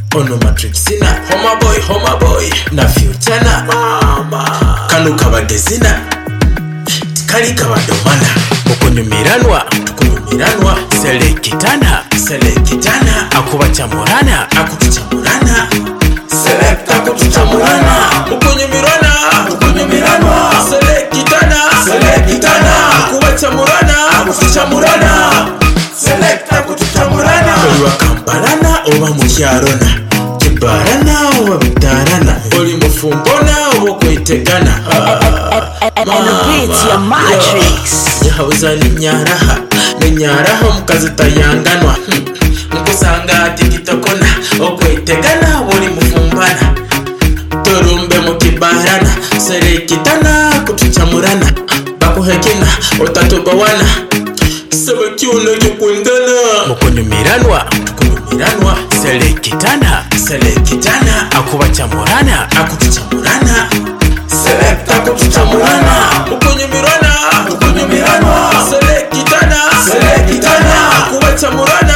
Ono matrix na homa boy na future na mama kanu kabagezina tikali kabadomana mukunyumiranwa selekitana akubacyamurana selecta kutucyamurana mukunyumiranwa selekitana akubacyamurana selecta kutucyamurana owa kamparana oba mukyarona kibarana oba bitarana oli mufumbona oba kwetegana Matrix yahauza ninyaraha mukazi tayanganwa nkusanga ati kitokona okwetegana oli mufumbana torumbe mukibarana selekitana kutucyamurana bakuhekina otatubawana sebekyuno gyukundana mukunyumiranwa selekitana akubacyamurana selecta kutucyamurana mukunyumiranwa selekitana akubacyamurana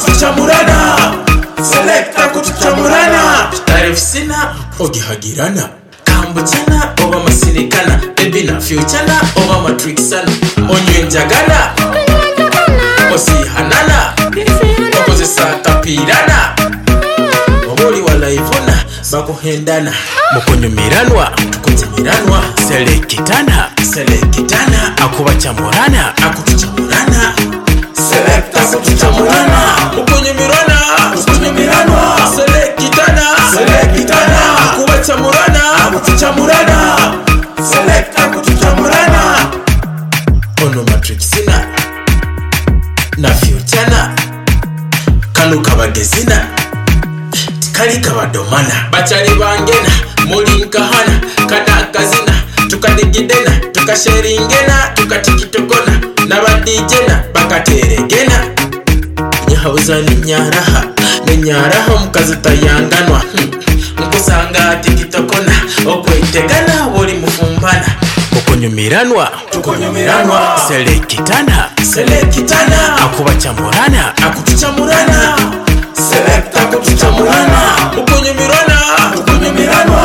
selecta kutucyamurana tarifsina ogihagirana kambucyana oba masirikana baby na future oba matrixana onywenjagana osihanana okozesa kapirana obuli walaivuna bakuhendana mukunyumiranwa selekitana akubacyamurana selecta kutucyamurana mukunyumiranwa selekitana akubacyamurana selecta kutucyamurana ono matrix na future na kanu kabagezina tikali kabadomana bachali bangena mulinkahana kana kazina tukadigidena tukasheringena tukatikitokona nabadijena bakateregena nyahauza ninyaraha mukazi tayanganwa nkusanga ati kitokona okwetegana oli mufumbana mukunyumiranwa selekitana akubacyamurana selecta kutucyamurana mukunyumiranwa